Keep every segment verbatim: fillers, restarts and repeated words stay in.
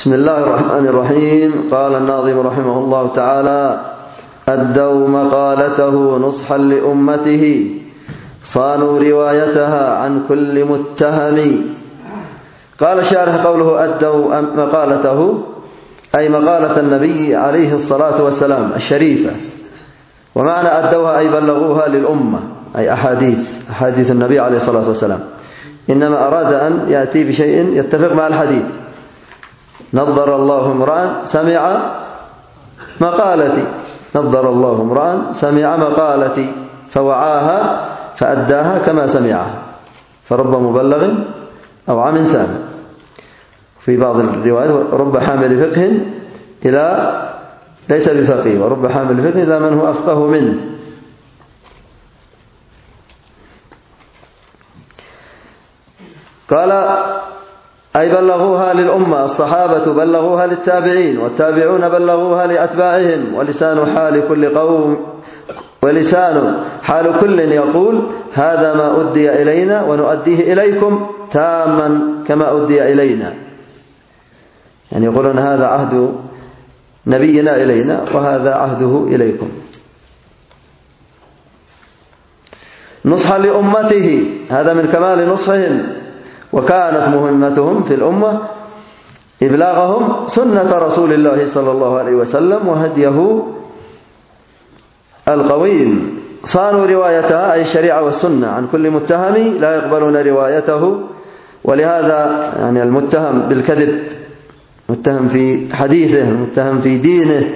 بسم الله الرحمن الرحيم. قال الناظم رحمه الله تعالى: أدوا مقالته نصحا لأمته، صانوا روايتها عن كل متهم. قال الشارح: قوله أدوا مقالته أي مقالة النبي عليه الصلاة والسلام الشريفة، ومعنى أدوها أي بلغوها للأمة، أي أحاديث أحاديث النبي عليه الصلاة والسلام، إنما أراد أن يأتي بشيء يتفق مع الحديث. نظر الله امرأ سمع مقالتي، نظر الله امرأ سمع مقالتي فوعاها فأداها كما سمعها، فرب مبلغ أو عام سامع. في بعض الروايات: رب حامل فقه إلى ليس بفقيه، ورب حامل فقه إلى من هو أفقه منه. قال: أي بلغوها للأمة، الصحابة بلغوها للتابعين، والتابعون بلغوها لأتباعهم، ولسان حال كل قوم ولسان حال كل يقول: هذا ما أدي إلينا ونؤديه إليكم تاما كما أدي إلينا. يعني يقولون هذا عهد نبينا إلينا وهذا عهده إليكم. نصحا لأمته، هذا من كمال نصحهم، وكانت مهمتهم في الأمة إبلاغهم سنة رسول الله صلى الله عليه وسلم وهديه القويم. صانوا روايتها أي الشريعة والسنة عن كل متهم لا يقبلون روايته، ولهذا يعني المتهم بالكذب، متهم في حديثه، متهم في دينه.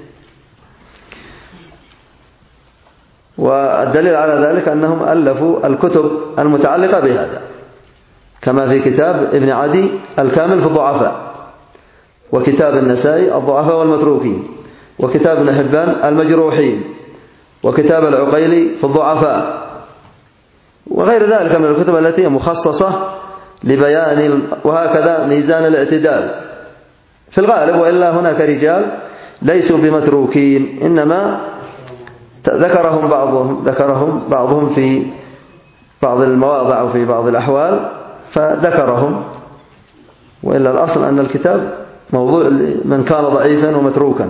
والدليل على ذلك أنهم ألفوا الكتب المتعلقة بهذا، كما في كتاب ابن عدي الكامل في الضعفاء، وكتاب النسائي الضعفاء والمتروكين، وكتاب ابن حبان المجروحين، وكتاب العقيلي في الضعفاء، وغير ذلك من الكتب التي هي مخصصة لبيان، وهكذا ميزان الاعتدال في الغالب. وإلا هناك رجال ليسوا بمتروكين، إنما ذكرهم بعضهم ذكرهم بعضهم في بعض المواضع وفي بعض الأحوال فذكرهم، وإلا الأصل أن الكتاب موضوع من كان ضعيفا ومتروكا.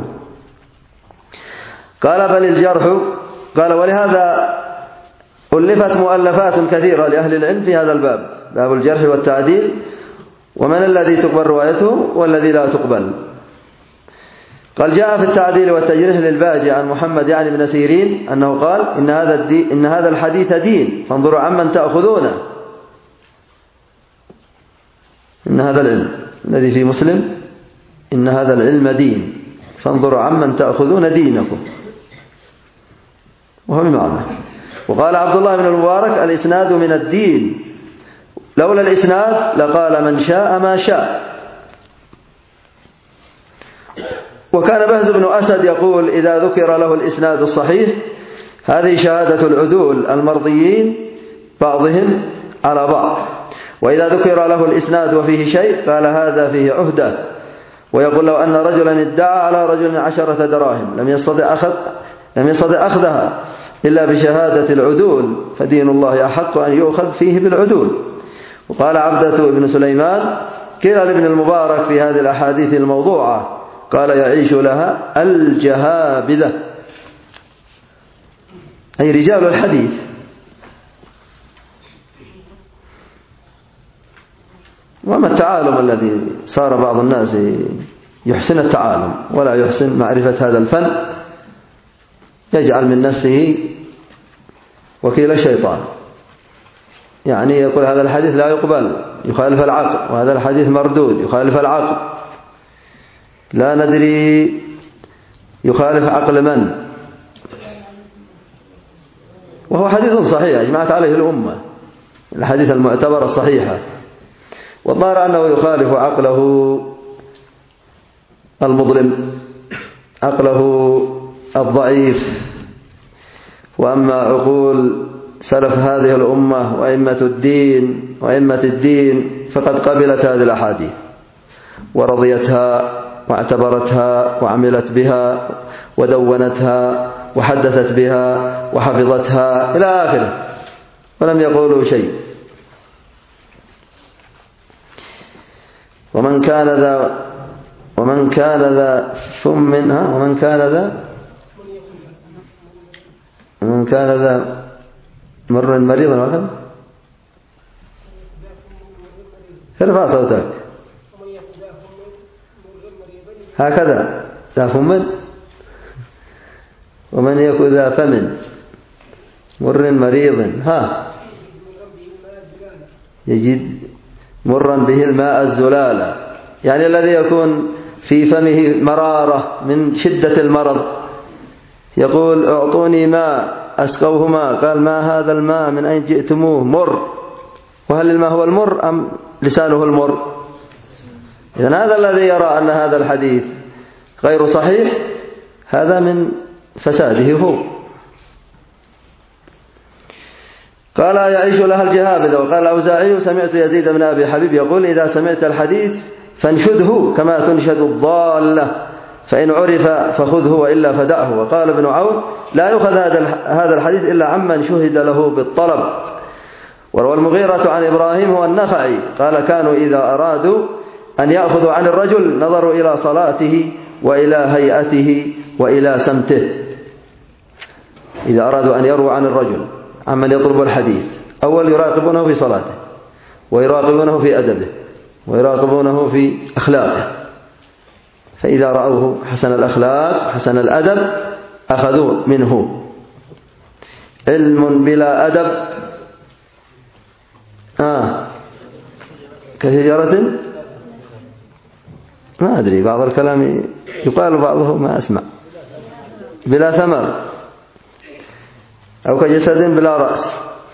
قال: بل الجرح، قال: ولهذا ألفت مؤلفات كثيرة لأهل العلم في هذا الباب، باب الجرح والتعديل، ومن الذي تقبل روايته والذي لا تقبل. قال: جاء في التعديل والتجريح للباجي عن محمد يعني بن سيرين أنه قال: إن هذا الدين إن هذا الحديث دين فانظروا عمن تأخذونه. إن هذا العلم الذي في مسلم: إن هذا العلم دين فانظروا عمن تأخذون دينكم، وهو بمعنى. وقال عبد الله بن المبارك: الإسناد من الدين، لولا الإسناد لقال من شاء ما شاء. وكان بهز بن أسد يقول: إذا ذكر له الإسناد الصحيح هذه شهادة العدول المرضيين بعضهم على بعض، وإذا ذكر له الإسناد وفيه شيء قال هذا فيه عهدة. ويقول: لو أن رجلا ادعى على رجل عشرة دراهم لم يستطع أخذ لم يستطع أخذها إلا بشهادة العدول، فدين الله أحق أن يؤخذ فيه بالعدول. وقال عبدة بن سليمان: قيل لابن المبارك في هذه الأحاديث الموضوعة، قال: يعيش لها الجهابذة، أي رجال الحديث. وما التعالم الذي صار بعض الناس يحسن التعالم ولا يحسن معرفة هذا الفن، يجعل من نفسه وكيل الشيطان، يعني يقول هذا الحديث لا يقبل يخالف العقل، وهذا الحديث مردود يخالف العقل، لا ندري يخالف عقل من، وهو حديث صحيح اجمعت عليه الأمة، الحديث المعتبر الصحيحة. والظاهر أنه يخالف عقله المظلم، عقله الضعيف. وأما عقول سلف هذه الأمة وأئمة الدين وأئمة الدين فقد قبلت هذه الأحاديث ورضيتها واعتبرتها وعملت بها ودونتها وحدثت بها وحفظتها إلى آخره، ولم يقولوا شيء. ومن كان ذا ومن كان ذا ثم ها ومن كان ذا ومن كان ذا مر مريضا وكذا ارفع صوتك هكذا ذا فم ومن يكن ذا فم مر مريض ها يجد مرا به الماء الزلال، يعني الذي يكون في فمه مرارة من شدة المرض، يقول اعطوني ماء أسقوه ماء، قال ما هذا الماء من أين جئتموه؟ مر. وهل الماء هو المر أم لسانه المر؟ إذن هذا الذي يرى أن هذا الحديث غير صحيح هذا من فساده هو. قال يعيش لها الجهابذة. وقال الأوزاعي سمعت يزيد بن أبي حبيب يقول إذا سمعت الحديث فانشده كما تنشد الضالة، فإن عرف فخذه وإلا فدعه. وقال ابن عون لا يؤخذ هذا الحديث إلا عمن شهد له بالطلب. وروى المغيرة عن إبراهيم هو النخعي قال كانوا إذا أرادوا أن يأخذوا عن الرجل نظروا إلى صلاته وإلى هيئته وإلى سمته. إذا أرادوا أن يروا عن الرجل عمن يطلب الحديث أول يراقبونه في صلاته، ويراقبونه في أدبه، ويراقبونه في أخلاقه، فإذا رأوه حسن الأخلاق حسن الأدب أخذوا منه. علم بلا أدب آه كشجرة ما أدري، بعض الكلام يقال بعضه ما أسمع، بلا ثمر، أو كجسد بلا رأس.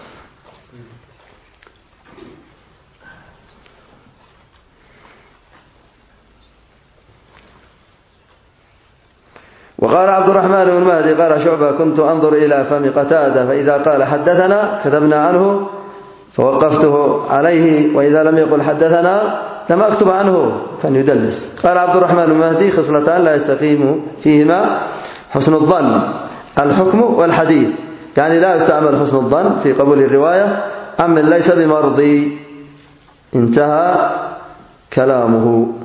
وقال عبد الرحمن بن مهدي قال شعبة كنت أنظر إلى فم قتادة فإذا قال حدثنا كتبنا عنه فوقفته عليه، وإذا لم يقل حدثنا لم أكتب عنه كان يدلس. قال عبد الرحمن بن مهدي خصلتان لا يستقيم فيهما حسن الظن الحكم والحديث، يعني لا يستعمل حسن الظن في قبول الرواية عمن ليس بمرضي. انتهى كلامه.